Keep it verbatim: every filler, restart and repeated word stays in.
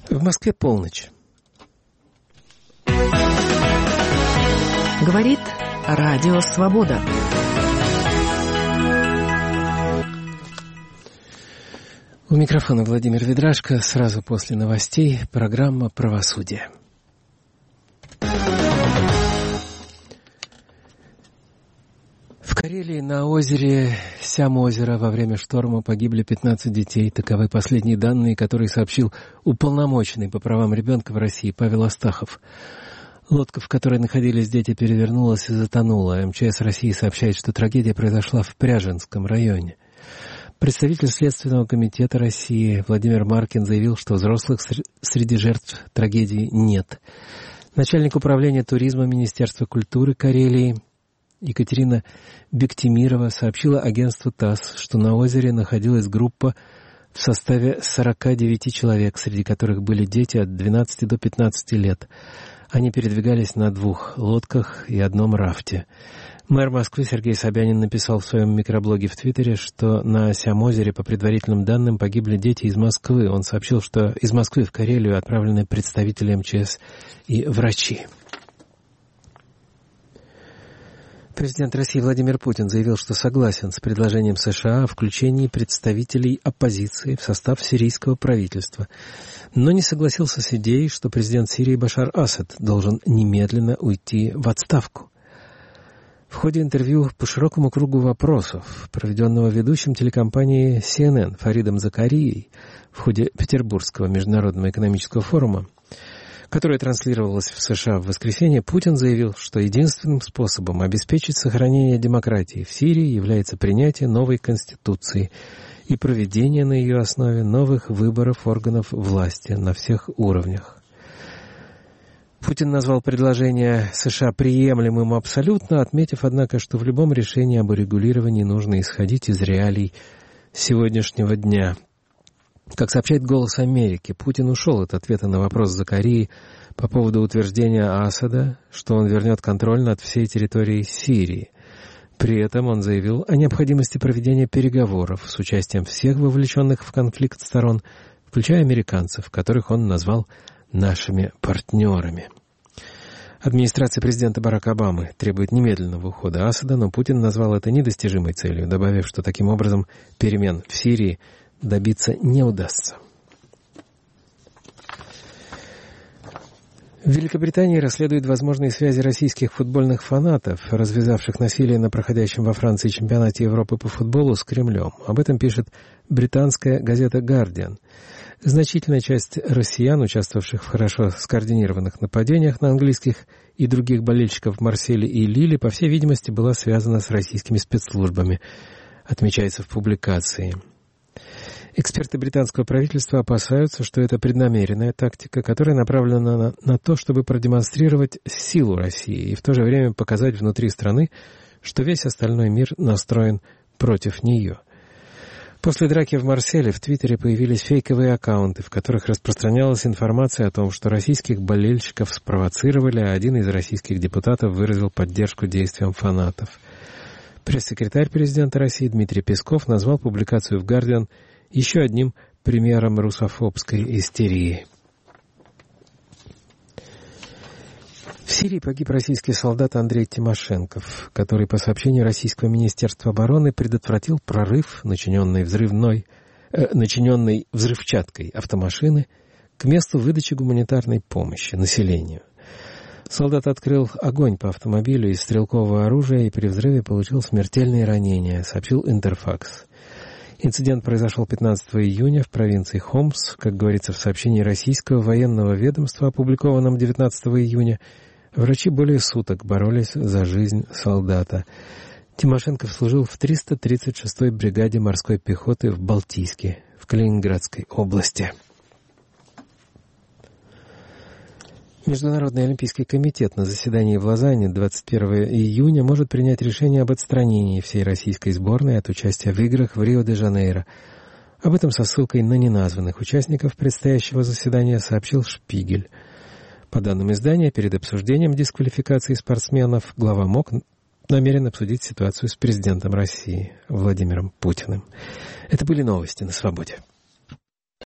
В Москве полночь. Говорит Радио Свобода. У микрофона Владимир Ведрашко. Сразу после новостей программа «Правосудие». В Карелии на озере Сям-озеро во время шторма погибли пятнадцать детей. Таковы последние данные, которые сообщил уполномоченный по правам ребенка в России Павел Астахов. Лодка, в которой находились дети, перевернулась и затонула. эм че эс России сообщает, что трагедия произошла в Пряженском районе. Представитель Следственного комитета России Владимир Маркин заявил, что взрослых среди жертв трагедии нет. Начальник управления туризма Министерства культуры Карелии Екатерина Бектимирова сообщила агентству ТАСС, что на озере находилась группа в составе сорока девяти человек, среди которых были дети от двенадцати до пятнадцати лет. Они передвигались на двух лодках и одном рафте. Мэр Москвы Сергей Собянин написал в своем микроблоге в Твиттере, что на Сям-озере, по предварительным данным, погибли дети из Москвы. Он сообщил, что из Москвы в Карелию отправлены представители эм че эс и врачи. Президент России Владимир Путин заявил, что согласен с предложением США о включении представителей оппозиции в состав сирийского правительства, но не согласился с идеей, что президент Сирии Башар Асад должен немедленно уйти в отставку. В ходе интервью по широкому кругу вопросов, проведенного ведущим телекомпании си эн эн Фаридом Закарией в ходе Петербургского международного экономического форума, которая транслировалась в США в воскресенье, Путин заявил, что единственным способом обеспечить сохранение демократии в Сирии является принятие новой конституции и проведение на ее основе новых выборов органов власти на всех уровнях. Путин назвал предложение США приемлемым абсолютно, отметив, однако, что в любом решении об урегулировании нужно исходить из реалий сегодняшнего дня. Как сообщает «Голос Америки», Путин ушел от ответа на вопрос Закарии по поводу утверждения Асада, что он вернет контроль над всей территорией Сирии. При этом он заявил о необходимости проведения переговоров с участием всех вовлеченных в конфликт сторон, включая американцев, которых он назвал «нашими партнерами». Администрация президента Барака Обамы требует немедленного ухода Асада, но Путин назвал это недостижимой целью, добавив, что таким образом перемен в Сирии добиться не удастся. В Великобритании расследуют возможные связи российских футбольных фанатов, развязавших насилие на проходящем во Франции чемпионате Европы по футболу, с Кремлем. Об этом пишет британская газета «Гардиан». Значительная часть россиян, участвовавших в хорошо скоординированных нападениях на английских и других болельщиков в Марселе и Лиле, по всей видимости, была связана с российскими спецслужбами, отмечается в публикации. Эксперты британского правительства опасаются, что это преднамеренная тактика, которая направлена на, на то, чтобы продемонстрировать силу России и в то же время показать внутри страны, что весь остальной мир настроен против нее. После драки в Марселе в Твиттере появились фейковые аккаунты, в которых распространялась информация о том, что российских болельщиков спровоцировали, а один из российских депутатов выразил поддержку действиям фанатов. Пресс-секретарь президента России Дмитрий Песков назвал публикацию в «Гардиан» еще одним примером русофобской истерии. В Сирии погиб российский солдат Андрей Тимошенков, который, по сообщению Российского министерства обороны, предотвратил прорыв, начиненный взрывной, э, начиненный взрывчаткой автомашины, к месту выдачи гуманитарной помощи населению. Солдат открыл огонь по автомобилю из стрелкового оружия и при взрыве получил смертельные ранения, сообщил Интерфакс. Инцидент произошел пятнадцатого июня в провинции Хомс. Как говорится в сообщении российского военного ведомства, опубликованном девятнадцатого июня, врачи более суток боролись за жизнь солдата. Тимошенков служил в триста тридцать шестой бригаде морской пехоты в Балтийске, в Калининградской области. Международный олимпийский комитет на заседании в Лозанне двадцать первого июня может принять решение об отстранении всей российской сборной от участия в играх в Рио-де-Жанейро. Об этом со ссылкой на неназванных участников предстоящего заседания сообщил Шпигель. По данным издания, перед обсуждением дисквалификации спортсменов глава МОК намерен обсудить ситуацию с президентом России Владимиром Путиным. Это были новости на «Свободе».